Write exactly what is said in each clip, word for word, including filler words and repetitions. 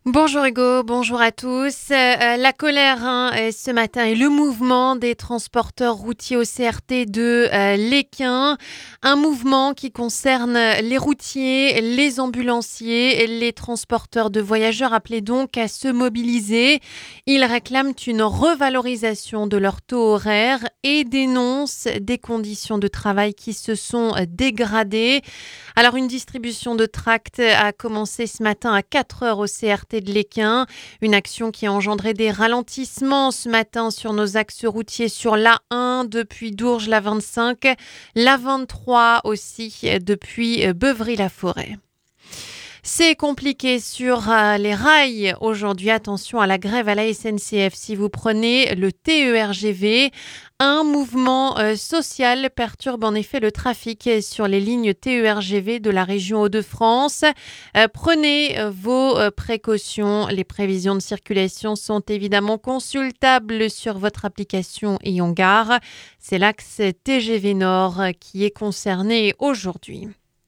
Bonjour Hugo, bonjour à tous. Euh, la colère hein, euh, ce matin et le mouvement des transporteurs routiers au C R T de euh, Lesquin. Un mouvement qui concerne les routiers, les ambulanciers, les transporteurs de voyageurs appelés donc à se mobiliser. Ils réclament une revalorisation de leur taux horaire et dénoncent des conditions de travail qui se sont dégradées. Alors une distribution de tracts a commencé ce matin à quatre heures au C R T de Lesquin. Une action qui a engendré des ralentissements ce matin sur nos axes routiers sur l'A un depuis Dourges, l'A vingt-cinq, l'A vingt-trois aussi depuis Beuvry-la-Forêt. C'est compliqué sur euh, les rails aujourd'hui. Attention à la grève à la S N C F. Si vous prenez le T E R G V, un mouvement euh, social perturbe en effet le trafic sur les lignes T E R G V de la région Hauts-de-France. Euh, prenez euh, vos euh, précautions. Les prévisions de circulation sont évidemment consultables sur votre application Yongar. C'est l'axe T G V Nord qui est concerné aujourd'hui.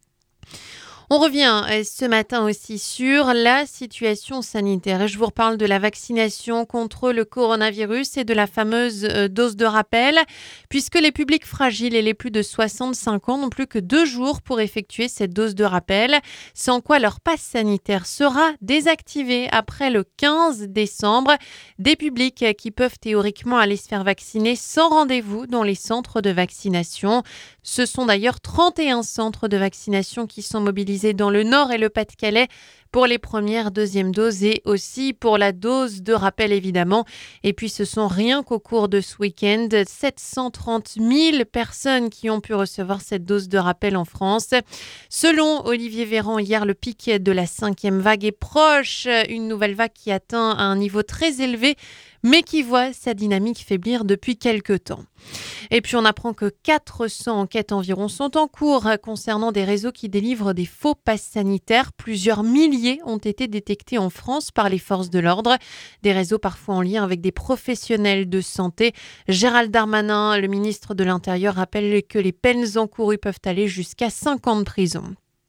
On revient ce matin aussi sur la situation sanitaire et je vous reparle de la vaccination contre le coronavirus et de la fameuse dose de rappel puisque les publics fragiles et les plus de soixante-cinq ans n'ont plus que deux jours pour effectuer cette dose de rappel, sans quoi leur passe sanitaire sera désactivé après le quinze décembre. Des publics qui peuvent théoriquement aller se faire vacciner sans rendez-vous dans les centres de vaccination. Ce sont d'ailleurs trente et un centres de vaccination qui sont mobilisés dans le Nord et le Pas-de-Calais pour les premières, deuxièmes doses et aussi pour la dose de rappel évidemment. Et puis ce sont rien qu'au cours de ce week-end, sept cent trente mille personnes qui ont pu recevoir cette dose de rappel en France. Selon Olivier Véran, hier le pic de la cinquième vague est proche, une nouvelle vague qui atteint un niveau très élevé mais qui voit sa dynamique faiblir depuis quelques temps. Et puis on apprend que quatre cents enquêtes environ sont en cours concernant des réseaux qui délivrent des faux passes sanitaires. Plusieurs milliers ont été détectés en France par les forces de l'ordre. Des réseaux parfois en lien avec des professionnels de santé. Gérald Darmanin, le ministre de l'Intérieur, rappelle que les peines encourues peuvent aller jusqu'à cinq ans de prison.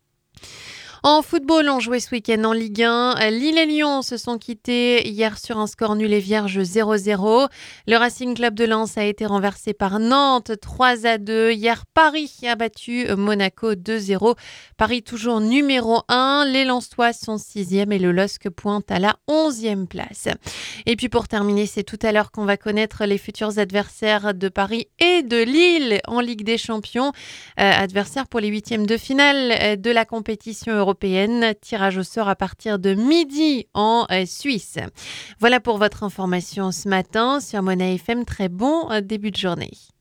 En football, on jouait ce week-end en Ligue un. Lille et Lyon se sont quittés hier sur un score nul et vierge zéro zéro. Le Racing Club de Lens a été renversé par Nantes trois à deux. Hier, Paris a battu Monaco deux zéro. Paris toujours numéro un. Les Lensois sont sixième et le L O S C pointe à la onzième place. Et puis pour terminer, c'est tout à l'heure qu'on va connaître les futurs adversaires de Paris et de Lille en Ligue des Champions. Euh, adversaires pour les huitièmes de finale de la compétition européenne. Européenne. Tirage au sort à partir de midi en euh, Suisse. Voilà pour votre information ce matin sur Mona F M. Très bon euh, début de journée.